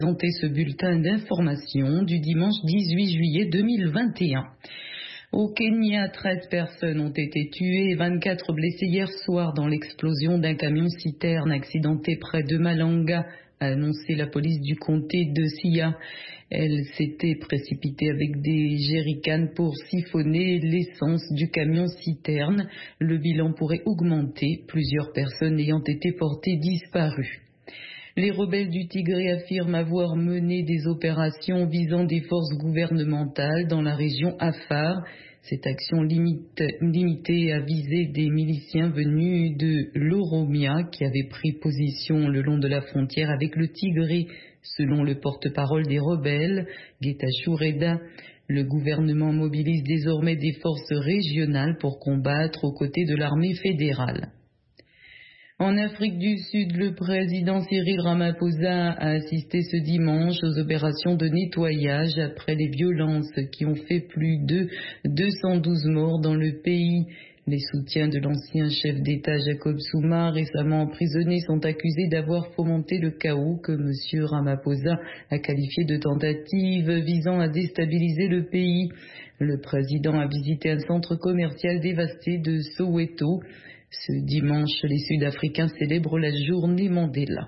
Présenter ce bulletin d'information du dimanche 18 juillet 2021. Au Kenya, 13 personnes ont été tuées et 24 blessées hier soir dans l'explosion d'un camion-citerne accidenté près de Malanga, a annoncé la police du comté de Siaya. Elle s'était précipitée avec des jerrycans pour siphonner l'essence du camion-citerne. Le bilan pourrait augmenter, plusieurs personnes ayant été portées disparues. Les rebelles du Tigré affirment avoir mené des opérations visant des forces gouvernementales dans la région Afar. Cette action limitée a visé des miliciens venus de l'Oromia qui avaient pris position le long de la frontière avec le Tigré, selon le porte-parole des rebelles, Getachew Reda. Le gouvernement mobilise désormais des forces régionales pour combattre aux côtés de l'armée fédérale. En Afrique du Sud, le président Cyril Ramaphosa a assisté ce dimanche aux opérations de nettoyage après les violences qui ont fait plus de 212 morts dans le pays. Les soutiens de l'ancien chef d'État Jacob Zuma, récemment emprisonné, sont accusés d'avoir fomenté le chaos que M. Ramaphosa a qualifié de tentative visant à déstabiliser le pays. Le président a visité un centre commercial dévasté de Soweto. Ce dimanche, les Sud-Africains célèbrent la journée Mandela.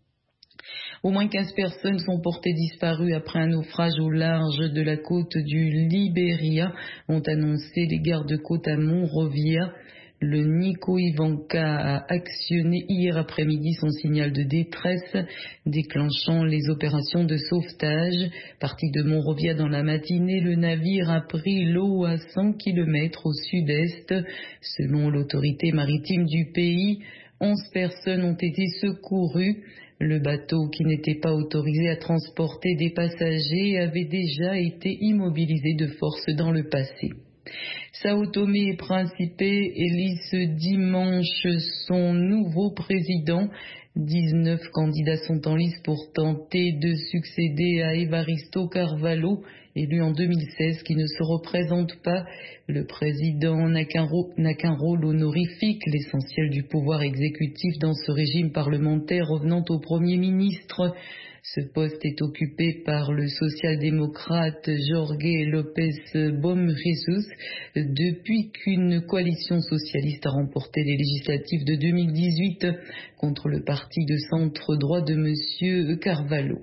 Au moins 15 personnes sont portées disparues après un naufrage au large de la côte du Libéria, ont annoncé les gardes-côtes à Monrovia. Le Nico Ivanka a actionné hier après-midi son signal de détresse, déclenchant les opérations de sauvetage. Parti de Monrovia dans la matinée, le navire a pris l'eau à 100 km au sud-est. Selon l'autorité maritime du pays, 11 personnes ont été secourues. Le bateau, qui n'était pas autorisé à transporter des passagers, avait déjà été immobilisé de force dans le passé. Sao Tomé et Principe élit ce dimanche son nouveau président. 19 candidats sont en lice pour tenter de succéder à Evaristo Carvalho, élu en 2016, qui ne se représente pas. Le président n'a qu'un rôle honorifique, l'essentiel du pouvoir exécutif dans ce régime parlementaire revenant au Premier ministre. Ce poste est occupé par le social-démocrate Jorge Lopez Bom Jesus depuis qu'une coalition socialiste a remporté les législatives de 2018 contre le parti de centre-droit de M. Carvalho.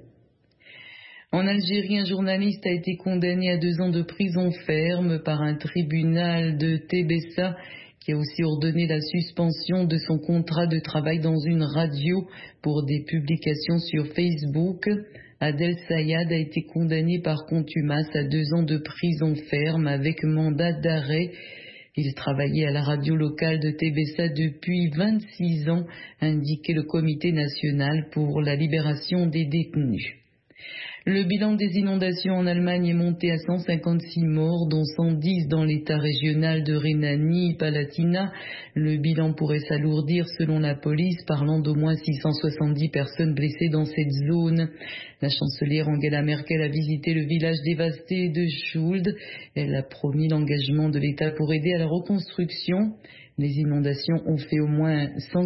En Algérie, un journaliste a été condamné à 2 ans de prison ferme par un tribunal de Tébessa qui a aussi ordonné la suspension de son contrat de travail dans une radio pour des publications sur Facebook. Adel Sayad a été condamné par contumace à 2 ans de prison ferme avec mandat d'arrêt. Il travaillait à la radio locale de Tébessa depuis 26 ans, a indiqué le Comité national pour la libération des détenus. Le bilan des inondations en Allemagne est monté à 156 morts, dont 110 dans l'état régional de Rhénanie-Palatinat. Le bilan pourrait s'alourdir selon la police, parlant d'au moins 670 personnes blessées dans cette zone. La chancelière Angela Merkel a visité le village dévasté de Schuld. Elle a promis l'engagement de l'État pour aider à la reconstruction. Les inondations ont fait au moins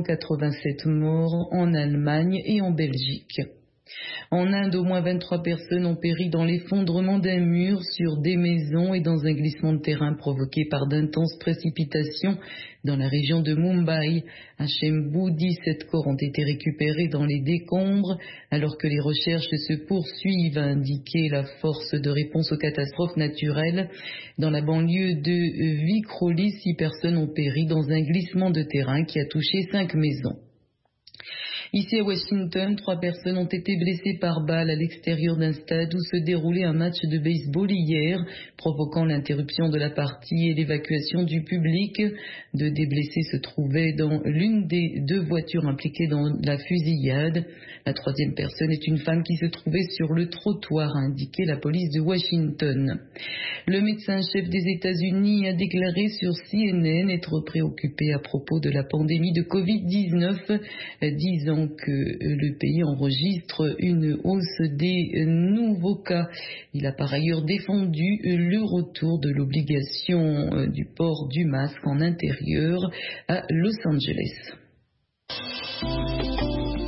187 morts en Allemagne et en Belgique. En Inde, au moins 23 personnes ont péri dans l'effondrement d'un mur sur des maisons et dans un glissement de terrain provoqué par d'intenses précipitations dans la région de Mumbai. À Chembou, 17 corps ont été récupérés dans les décombres alors que les recherches se poursuivent, a indiqué la force de réponse aux catastrophes naturelles. Dans la banlieue de Vikhroli, 6 personnes ont péri dans un glissement de terrain qui a touché 5 maisons. Ici à Washington, 3 personnes ont été blessées par balle à l'extérieur d'un stade où se déroulait un match de baseball hier, provoquant l'interruption de la partie et l'évacuation du public. 2 des blessés se trouvaient dans l'une des 2 voitures impliquées dans la fusillade. La 3e personne est une femme qui se trouvait sur le trottoir, a indiqué la police de Washington. Le médecin-chef des États-Unis a déclaré sur CNN être préoccupé à propos de la pandémie de Covid-19, disant que le pays enregistre une hausse des nouveaux cas. Il a par ailleurs défendu le retour de l'obligation du port du masque en intérieur à Los Angeles.